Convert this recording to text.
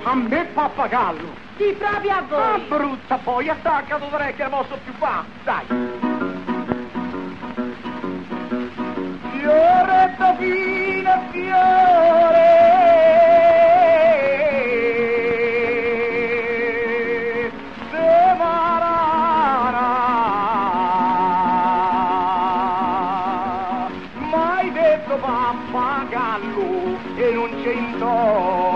A me pappagallo. Sì, proprio a voi. Ah, brutta poi, attacca l'orecchio, mosso più fa. Dai. Fiore tofino, fiore. De marara. Mai detto pappagallo e non c'entro.